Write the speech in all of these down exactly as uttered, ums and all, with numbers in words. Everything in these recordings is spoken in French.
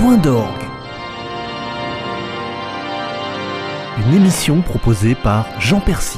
Point d'orgue. Une émission proposée par Jean Percy.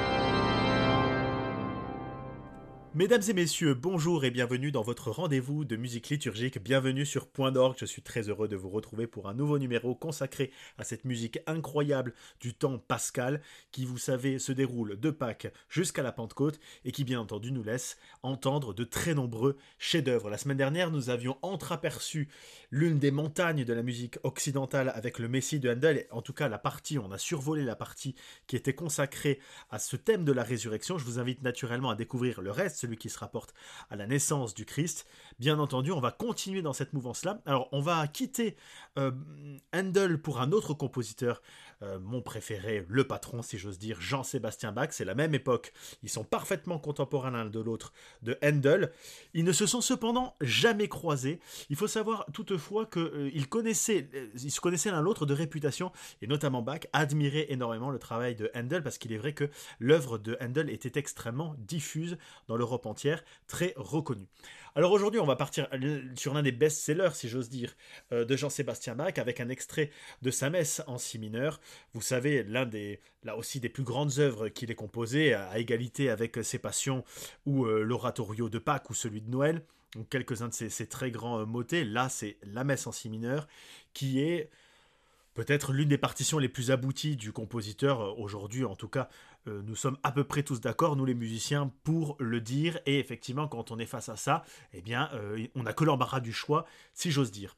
Mesdames et messieurs, bonjour et bienvenue dans votre rendez-vous de musique liturgique. Bienvenue sur Point d'orgue. Je suis très heureux de vous retrouver pour un nouveau numéro consacré à cette musique incroyable du temps pascal qui, vous savez, se déroule de Pâques jusqu'à la Pentecôte et qui, bien entendu, nous laisse entendre de très nombreux chefs-d'œuvre. La semaine dernière, nous avions entreaperçu l'une des montagnes de la musique occidentale avec le Messie de Handel. En tout cas, la partie, on a survolé la partie qui était consacrée à ce thème de la résurrection. Je vous invite naturellement à découvrir le reste, celui qui se rapporte à la naissance du Christ. Bien entendu, on va continuer dans cette mouvance-là. Alors, on va quitter euh, Handel pour un autre compositeur, euh, mon préféré, le patron, si j'ose dire, Jean-Sébastien Bach. C'est la même époque. Ils sont parfaitement contemporains l'un de l'autre de Handel. Ils ne se sont cependant jamais croisés. Il faut savoir toutefois qu'ils euh, connaissaient, euh, ils se connaissaient l'un l'autre de réputation, et notamment Bach admirait énormément le travail de Handel, parce qu'il est vrai que l'œuvre de Handel était extrêmement diffuse dans l'Europe entière, très reconnue. Alors aujourd'hui, on va partir sur l'un des best-sellers, si j'ose dire, euh, de Jean-Sébastien Bach, avec un extrait de sa messe en si mineur. Vous savez, l'un des, là aussi, des plus grandes œuvres qu'il ait composées, à égalité avec ses Passions ou euh, l'Oratorio de Pâques ou celui de Noël. Donc quelques-uns de ces, ces très grands euh, motets. Là, c'est la messe en si mineur, qui est peut-être l'une des partitions les plus abouties du compositeur. Euh, aujourd'hui, en tout cas, euh, nous sommes à peu près tous d'accord, nous les musiciens, pour le dire. Et effectivement, quand on est face à ça, eh bien, euh, on n'a que l'embarras du choix, si j'ose dire.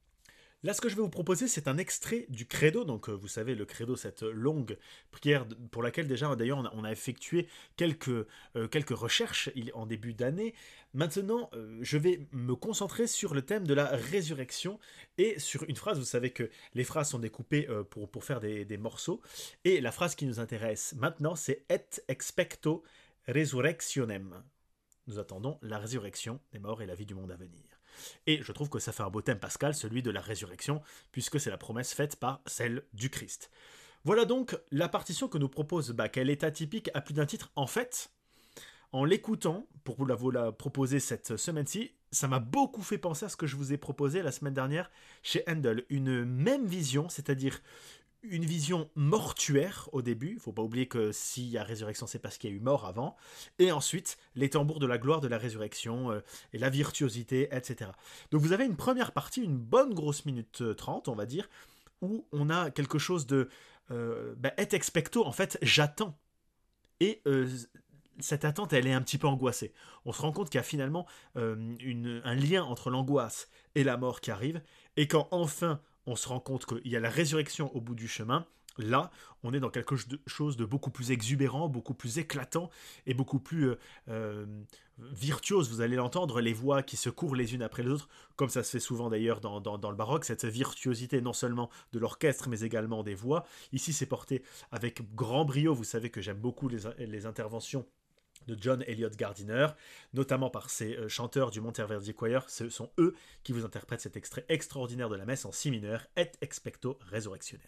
Là, ce que je vais vous proposer, c'est un extrait du Credo. Donc, euh, vous savez, le Credo, cette longue prière pour laquelle déjà, d'ailleurs, on a, on a effectué quelques, euh, quelques recherches en début d'année. Maintenant, euh, je vais me concentrer sur le thème de la résurrection et sur une phrase. Vous savez que les phrases sont découpées euh, pour, pour faire des, des morceaux. Et la phrase qui nous intéresse maintenant, c'est « Et expecto resurrectionem ». Nous attendons la résurrection des morts et la vie du monde à venir. Et je trouve que ça fait un beau thème pascal, celui de la résurrection, puisque c'est la promesse faite par celle du Christ. Voilà donc la partition que nous propose Bach. Elle est atypique à plus d'un titre. En fait, en l'écoutant, pour vous la, vous la proposer cette semaine-ci, ça m'a beaucoup fait penser à ce que je vous ai proposé la semaine dernière chez Handel. Une même vision, c'est-à-dire une vision mortuaire au début. Il ne faut pas oublier que s'il y a résurrection, c'est parce qu'il y a eu mort avant. Et ensuite, les tambours de la gloire de la résurrection euh, et la virtuosité, et cetera. Donc vous avez une première partie, une bonne grosse minute trente, on va dire, où on a quelque chose de... Euh, bah, et expecto, en fait, j'attends. Et... Euh, cette attente, elle est un petit peu angoissée. On se rend compte qu'il y a finalement euh, une, un lien entre l'angoisse et la mort qui arrive, et quand enfin on se rend compte qu'il y a la résurrection au bout du chemin, là, on est dans quelque chose de beaucoup plus exubérant, beaucoup plus éclatant, et beaucoup plus euh, euh, virtuose. Vous allez l'entendre, les voix qui se courent les unes après les autres, comme ça se fait souvent d'ailleurs dans, dans, dans le baroque, cette virtuosité non seulement de l'orchestre, mais également des voix. Ici, c'est porté avec grand brio. Vous savez que j'aime beaucoup les, les interventions de John Eliot Gardiner, notamment par ces euh, chanteurs du Monteverdi Choir. Ce sont eux qui vous interprètent cet extrait extraordinaire de la messe en si mineur, Et expecto resurrectionem.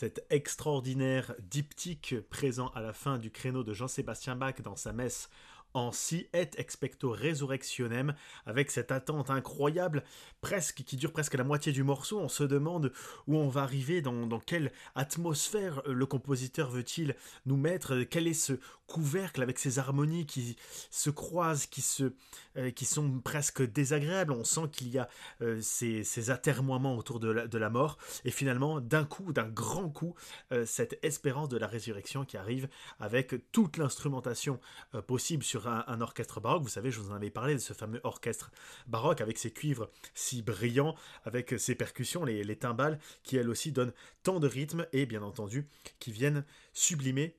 cet extraordinaire diptyque présent à la fin du créneau de Jean-Sébastien Bach dans sa messe en si et expecto resurrectionem, avec cette attente incroyable, presque qui dure presque la moitié du morceau. On se demande où on va arriver, dans, dans quelle atmosphère le compositeur veut-il nous mettre, quel est ce couvercle avec ces harmonies qui se croisent, qui, se, euh, qui sont presque désagréables. On sent qu'il y a euh, ces, ces atermoiements autour de la, de la mort, et finalement, d'un coup, d'un grand coup, euh, cette espérance de la résurrection qui arrive avec toute l'instrumentation euh, possible sur Un, un orchestre baroque. Vous savez, je vous en avais parlé de ce fameux orchestre baroque avec ses cuivres si brillants, avec ses percussions, les, les timbales, qui elles aussi donnent tant de rythme et bien entendu qui viennent sublimer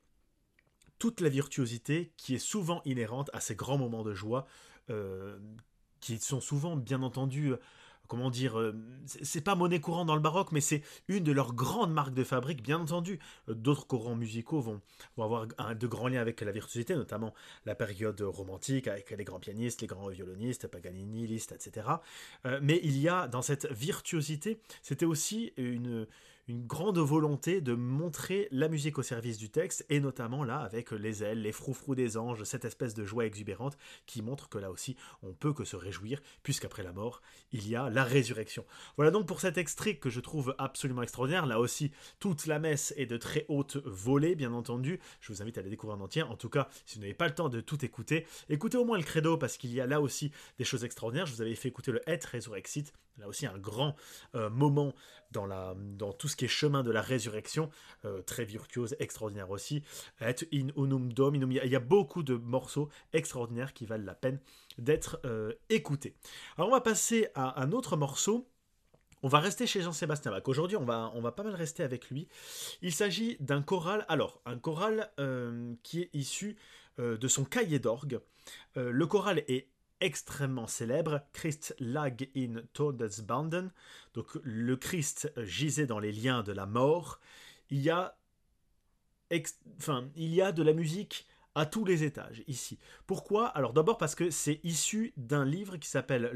toute la virtuosité qui est souvent inhérente à ces grands moments de joie, euh, qui sont souvent bien entendu euh, comment dire, euh, c'est pas monnaie courante dans le baroque, mais c'est une de leurs grandes marques de fabrique, bien entendu. Euh, D'autres courants musicaux vont, vont avoir un, de grands liens avec la virtuosité, notamment la période romantique, avec les grands pianistes, les grands violonistes, Paganini, Liszt, et cetera. Euh, mais il y a, dans cette virtuosité, c'était aussi une... une grande volonté de montrer la musique au service du texte, et notamment là avec les ailes, les froufrous des anges, cette espèce de joie exubérante qui montre que là aussi on peut que se réjouir, puisqu'après la mort il y a la résurrection. Voilà donc pour cet extrait que je trouve absolument extraordinaire. Là aussi toute la messe est de très haute volée, bien entendu. Je vous invite à la découvrir en entier. En tout cas, si vous n'avez pas le temps de tout écouter, écoutez au moins le credo, parce qu'il y a là aussi des choses extraordinaires. Je vous avais fait écouter le Et Resurrexit, là aussi un grand euh, moment dans, la, dans tout ce qui est chemin de la résurrection, euh, très virtuose, extraordinaire aussi. Et in unum dominum, il y a beaucoup de morceaux extraordinaires qui valent la peine d'être euh, écoutés. Alors on va passer à un autre morceau. On va rester chez Jean-Sébastien Bach. Aujourd'hui, on va, on va pas mal rester avec lui. Il s'agit d'un choral, alors, un choral euh, qui est issu euh, de son cahier d'orgue. Euh, le choral est extrêmement célèbre, Christ lag in Todesbanden, donc le Christ gisait dans les liens de la mort. Il y a, ex... enfin, il y a de la musique à tous les étages ici. Pourquoi? Alors d'abord parce que c'est issu d'un livre qui s'appelle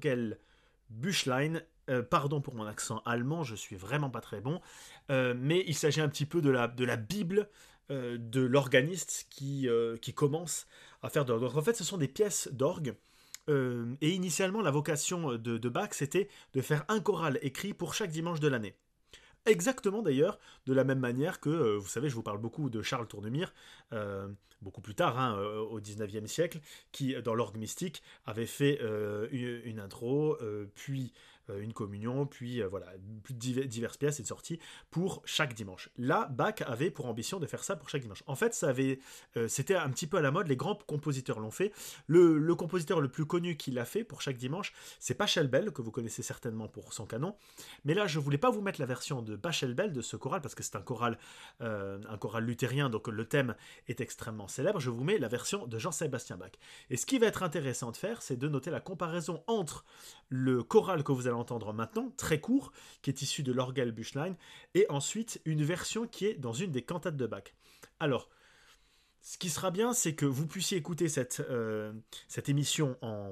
L'Orgelbüchlein. Euh, pardon pour mon accent allemand, je suis vraiment pas très bon, euh, mais il s'agit un petit peu de la, de la Bible euh, de l'organiste qui, euh, qui commence à faire de l'orgue. Donc en fait, ce sont des pièces d'orgue. Euh, et initialement, la vocation de, de Bach, c'était de faire un choral écrit pour chaque dimanche de l'année. Exactement d'ailleurs, de la même manière que, euh, vous savez, je vous parle beaucoup de Charles Tournemire, euh, beaucoup plus tard, hein, euh, au dix-neuvième siècle, qui, dans l'orgue mystique, avait fait euh, une, une intro, euh, puis euh, une communion, puis euh, voilà, diverses pièces et sorties pour chaque dimanche. Là, Bach avait pour ambition de faire ça pour chaque dimanche. En fait, ça avait, euh, c'était un petit peu à la mode, les grands compositeurs l'ont fait. Le, le compositeur le plus connu qui l'a fait pour chaque dimanche, c'est Pachelbel, que vous connaissez certainement pour son canon. Mais là, je voulais pas vous mettre la version de Pachelbel de ce choral, parce que c'est un choral, euh, un choral luthérien, donc le thème est extrêmement célèbre. Je vous mets la version de Jean-Sébastien Bach. Et ce qui va être intéressant de faire, c'est de noter la comparaison entre le choral que vous allez entendre maintenant, très court, qui est issu de l'Orgelbüchlein, et ensuite une version qui est dans une des cantates de Bach. Alors, ce qui sera bien, c'est que vous puissiez écouter cette, euh, cette émission en...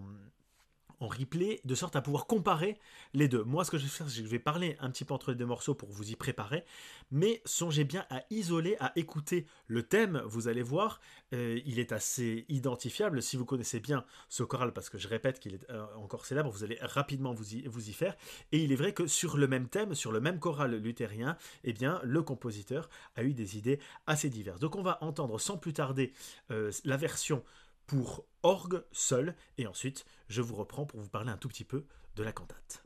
en replay, de sorte à pouvoir comparer les deux. Moi, ce que je vais faire, c'est que je vais parler un petit peu entre les deux morceaux pour vous y préparer, mais songez bien à isoler, à écouter le thème. Vous allez voir, euh, il est assez identifiable. Si vous connaissez bien ce choral, parce que je répète qu'il est euh, encore célèbre, vous allez rapidement vous y, vous y faire. Et il est vrai que sur le même thème, sur le même choral luthérien, eh bien, le compositeur a eu des idées assez diverses. Donc on va entendre sans plus tarder euh, la version pour orgue seul, et ensuite je vous reprends pour vous parler un tout petit peu de la cantate.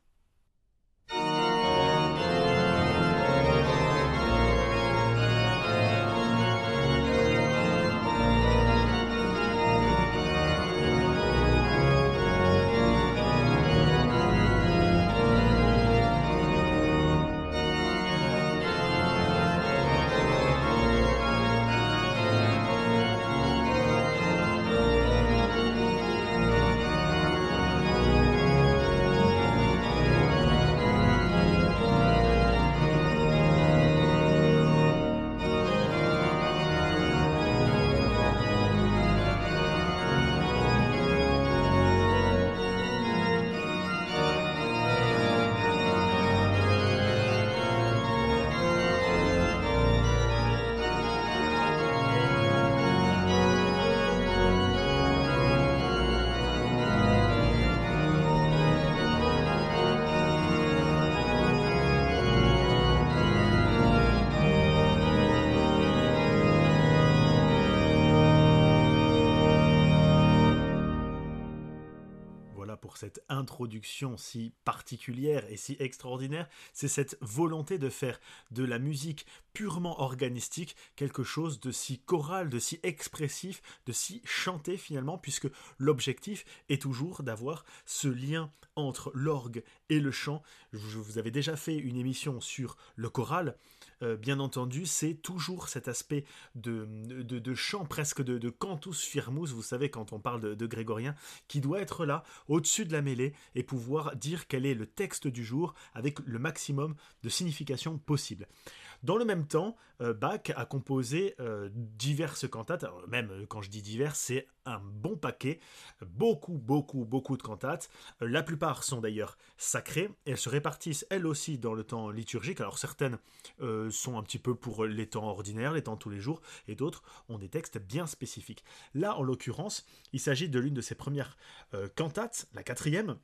voilà pour cette introduction si particulière et si extraordinaire. C'est cette volonté de faire de la musique purement organistique quelque chose de si choral, de si expressif, de si chanté finalement, puisque l'objectif est toujours d'avoir ce lien entre l'orgue et le chant. Je vous avais déjà fait une émission sur le choral. Euh, bien entendu, c'est toujours cet aspect de, de, de chant, presque de, de cantus firmus, vous savez, quand on parle de, de grégorien, qui doit être là, au-dessus de la mêlée, et pouvoir dire quel est le texte du jour avec le maximum de signification possible. Dans le même temps, euh, Bach a composé euh, diverses cantates. Alors, même euh, quand je dis diverses, c'est un bon paquet, beaucoup, beaucoup, beaucoup de cantates. Euh, la plupart sont d'ailleurs sacrées. Elles se répartissent elles aussi dans le temps liturgique. Alors certaines euh, sont un petit peu pour les temps ordinaires, les temps de tous les jours, et d'autres ont des textes bien spécifiques. Là, en l'occurrence, il s'agit de l'une de ses premières euh, cantates, la quatrième.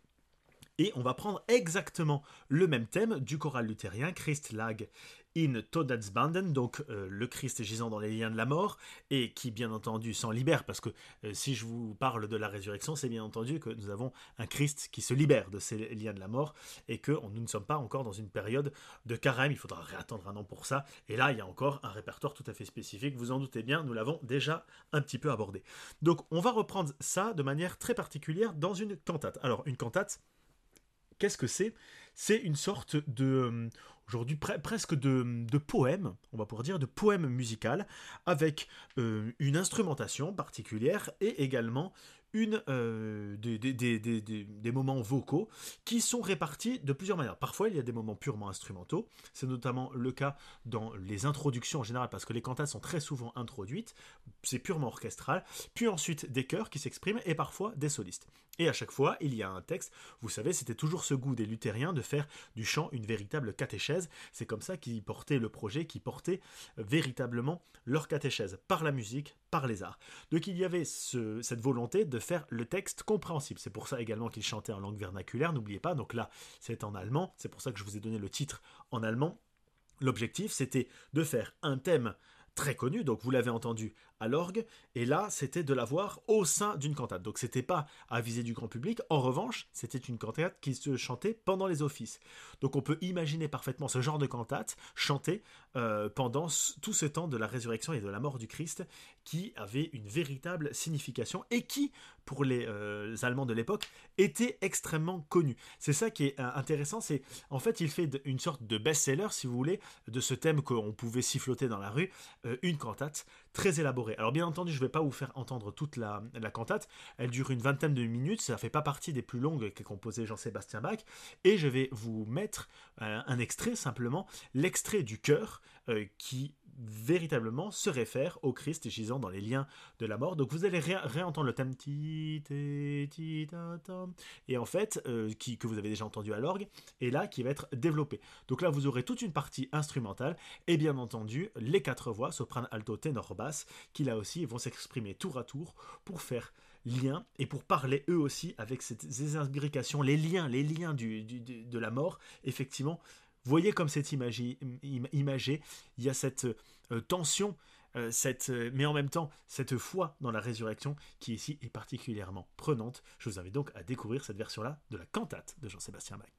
Et on va prendre exactement le même thème du choral luthérien, Christ lag in Todesbanden, donc euh, le Christ gisant dans les liens de la mort, et qui bien entendu s'en libère, parce que euh, si je vous parle de la résurrection, c'est bien entendu que nous avons un Christ qui se libère de ces liens de la mort, et que on, nous ne sommes pas encore dans une période de carême, il faudra réattendre un an pour ça, et là il y a encore un répertoire tout à fait spécifique, vous en doutez bien, nous l'avons déjà un petit peu abordé. Donc on va reprendre ça de manière très particulière dans une cantate. Alors une cantate, qu'est-ce que c'est ? C'est une sorte de, aujourd'hui pre- presque de, de poème, on va pouvoir dire, de poème musical, avec euh, une instrumentation particulière et également une, euh, des, des, des, des, des moments vocaux qui sont répartis de plusieurs manières. Parfois, il y a des moments purement instrumentaux. C'est notamment le cas dans les introductions en général, parce que les cantates sont très souvent introduites. C'est purement orchestral. Puis ensuite, des chœurs qui s'expriment et parfois des solistes. Et à chaque fois, il y a un texte. Vous savez, c'était toujours ce goût des luthériens de faire du chant une véritable catéchèse. C'est comme ça qu'ils portaient le projet, qu'ils portaient véritablement leur catéchèse, par la musique, par les arts. Donc il y avait ce, cette volonté de faire le texte compréhensible. C'est pour ça également qu'ils chantaient en langue vernaculaire, n'oubliez pas. Donc là, c'est en allemand. C'est pour ça que je vous ai donné le titre en allemand. L'objectif, c'était de faire un thème très connu, donc vous l'avez entendu à l'orgue, et là c'était de l'avoir au sein d'une cantate, donc c'était pas à viser du grand public. En revanche, c'était une cantate qui se chantait pendant les offices, donc on peut imaginer parfaitement ce genre de cantate chanter euh, pendant tout ce temps de la résurrection et de la mort du Christ, qui avait une véritable signification et qui, pour les euh, Allemands de l'époque, était extrêmement connu. C'est ça qui est euh, intéressant, c'est en fait il fait une sorte de best-seller, si vous voulez, de ce thème qu'on pouvait siffloter dans la rue, euh, une cantate très élaborée. Alors bien entendu, je ne vais pas vous faire entendre toute la, la cantate, elle dure une vingtaine de minutes, ça ne fait pas partie des plus longues qu'a composé Jean-Sébastien Bach, et je vais vous mettre euh, un extrait simplement, l'extrait du chœur euh, qui véritablement se réfère au Christ gisant dans les liens de la mort. Donc vous allez ré- réentendre le thème ti, ti, ti, ta, ta, et en fait euh, qui, que vous avez déjà entendu à l'orgue, et là qui va être développé. Donc là vous aurez toute une partie instrumentale et bien entendu les quatre voix, soprano, alto, ténor, basse, qui là aussi vont s'exprimer tour à tour pour faire lien et pour parler eux aussi avec cette, ces imbrications, les liens, les liens du, du, du, de la mort. Effectivement, voyez comme c'est imagé, imagé, il y a cette euh, tension, euh, cette, euh, mais en même temps cette foi dans la résurrection qui ici est particulièrement prenante. Je vous invite donc à découvrir cette version-là de la cantate de Jean-Sébastien Bach.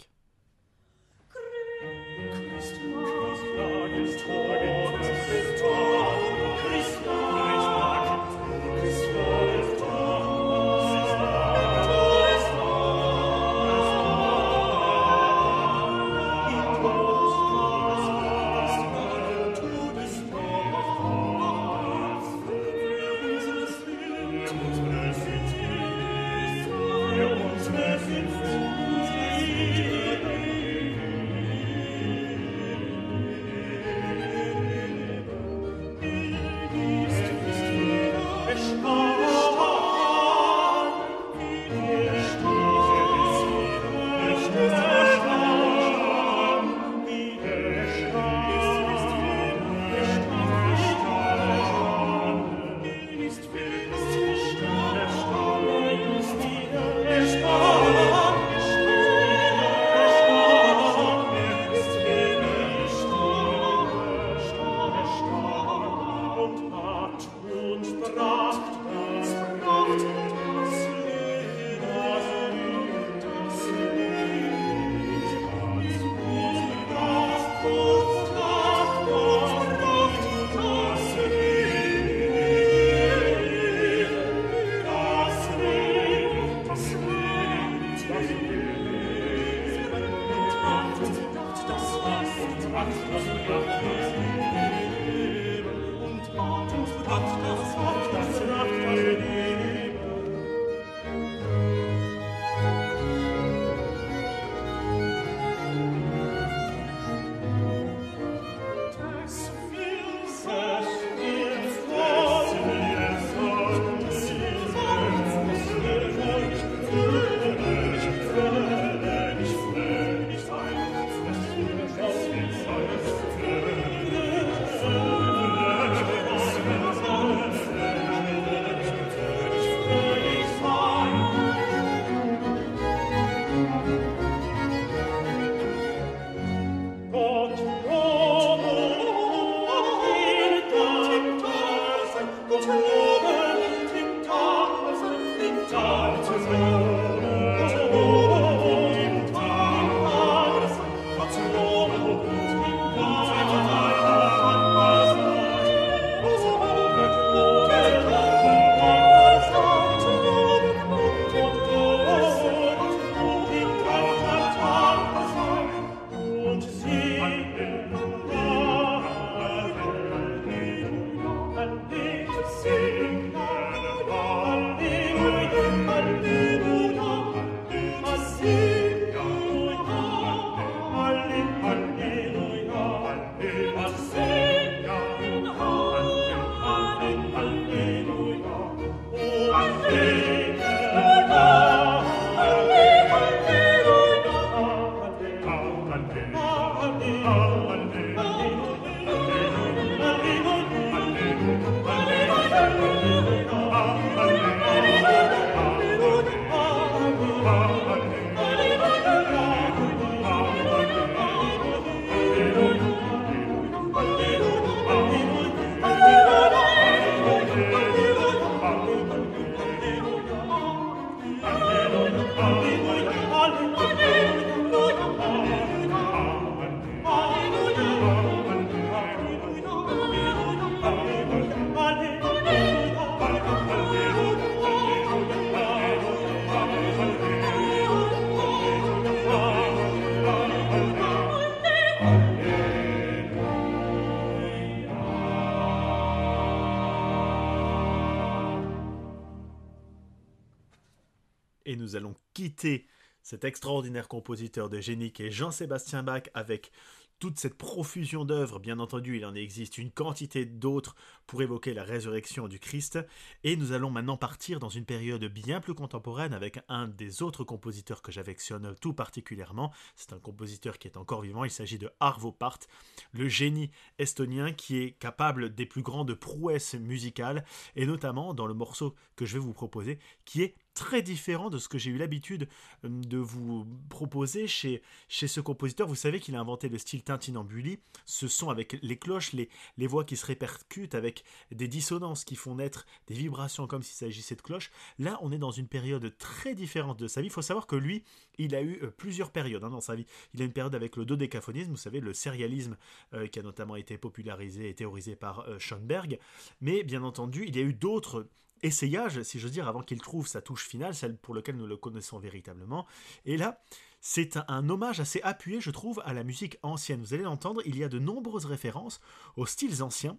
Et nous allons quitter cet extraordinaire compositeur de génie qui est Jean-Sébastien Bach avec toute cette profusion d'œuvres. Bien entendu, il en existe une quantité d'autres pour évoquer la résurrection du Christ. Et nous allons maintenant partir dans une période bien plus contemporaine avec un des autres compositeurs que j'affectionne tout particulièrement. C'est un compositeur qui est encore vivant. Il s'agit de Arvo Pärt, le génie estonien qui est capable des plus grandes prouesses musicales, et notamment dans le morceau que je vais vous proposer, qui est très différent de ce que j'ai eu l'habitude de vous proposer chez, chez ce compositeur. Vous savez qu'il a inventé le style tintinambuli, ce son avec les cloches, les, les voix qui se répercutent avec des dissonances qui font naître des vibrations comme s'il s'agissait de cloches. Là, on est dans une période très différente de sa vie. Il faut savoir que lui, il a eu plusieurs périodes hein, dans sa vie. Il a une période avec le dodécaphonisme, vous savez, le sérialisme euh, qui a notamment été popularisé et théorisé par euh, Schoenberg. Mais bien entendu, il y a eu d'autres essayage, si j'ose dire, avant qu'il trouve sa touche finale, celle pour laquelle nous le connaissons véritablement. Et là, c'est un, un hommage assez appuyé, je trouve, à la musique ancienne. Vous allez l'entendre, il y a de nombreuses références aux styles anciens,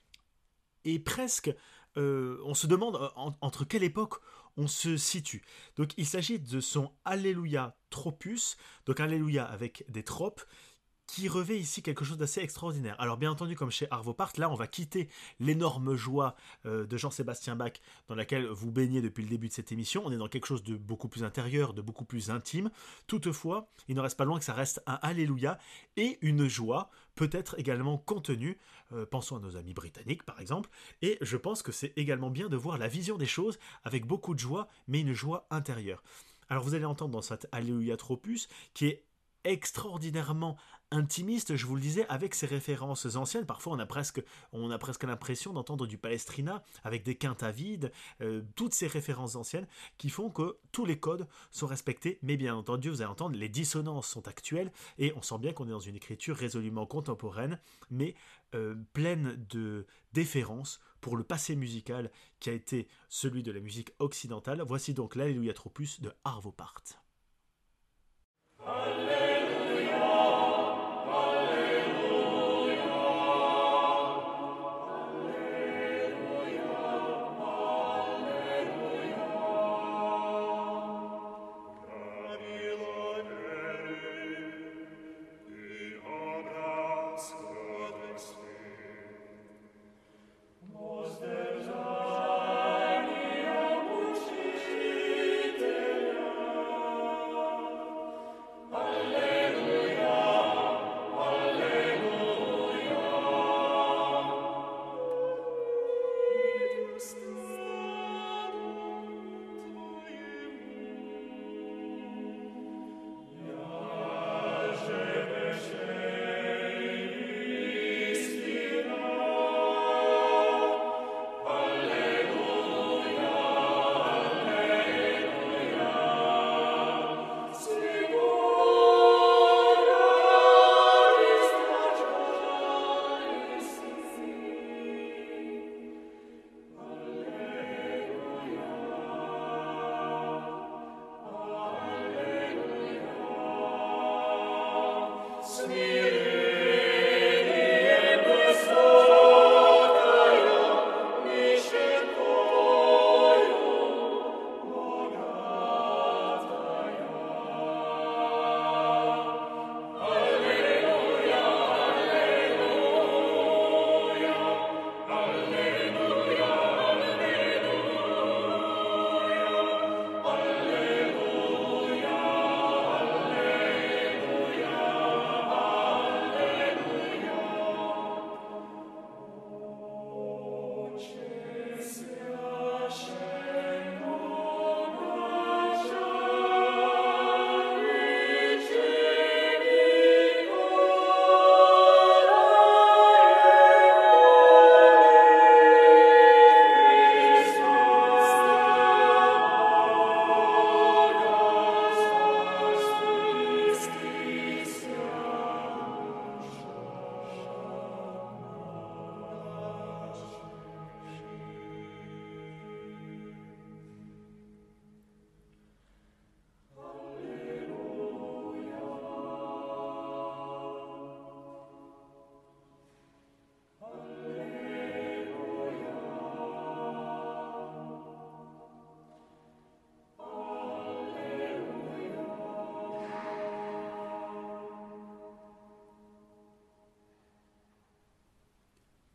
et presque, euh, on se demande en, entre quelle époque on se situe. Donc il s'agit de son Alléluia Tropus, donc Alléluia avec des tropes, qui revêt ici quelque chose d'assez extraordinaire. Alors bien entendu, comme chez Arvo Pärt, là on va quitter l'énorme joie euh, de Jean-Sébastien Bach dans laquelle vous baignez depuis le début de cette émission. On est dans quelque chose de beaucoup plus intérieur, de beaucoup plus intime. Toutefois, il ne reste pas loin que ça reste un Alléluia et une joie, peut-être également contenue. Euh, pensons à nos amis britanniques par exemple. Et je pense que c'est également bien de voir la vision des choses avec beaucoup de joie, mais une joie intérieure. Alors vous allez entendre dans cet Alléluia Tropus, qui est extraordinairement intimiste, je vous le disais, avec ses références anciennes. Parfois on a presque, on a presque l'impression d'entendre du Palestrina avec des quintes à vide, euh, toutes ces références anciennes qui font que tous les codes sont respectés, mais bien entendu vous allez entendre, les dissonances sont actuelles et on sent bien qu'on est dans une écriture résolument contemporaine, mais euh, pleine de déférence pour le passé musical qui a été celui de la musique occidentale. Voici donc l'Alléluia Tropus de Arvo Pärt. Alléluia, Alléluia.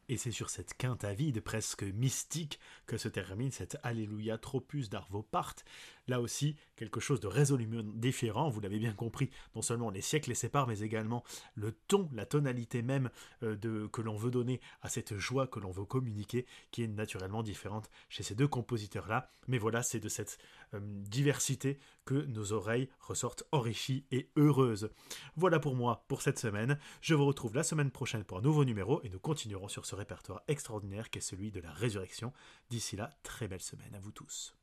Et c'est sur cette quinte avide, presque mystique, que se termine cette Alléluia Tropus d'Arvo Part. Là aussi, quelque chose de résolument différent, vous l'avez bien compris, non seulement les siècles les séparent, mais également le ton, la tonalité même euh, de, que l'on veut donner à cette joie que l'on veut communiquer, qui est naturellement différente chez ces deux compositeurs-là. Mais voilà, c'est de cette euh, diversité que nos oreilles ressortent enrichies et heureuses. Voilà pour moi, pour cette semaine. Je vous retrouve la semaine prochaine pour un nouveau numéro, et nous continuerons sur ce répertoire extraordinaire qu'est celui de la résurrection. D'ici là, très belle semaine à vous tous.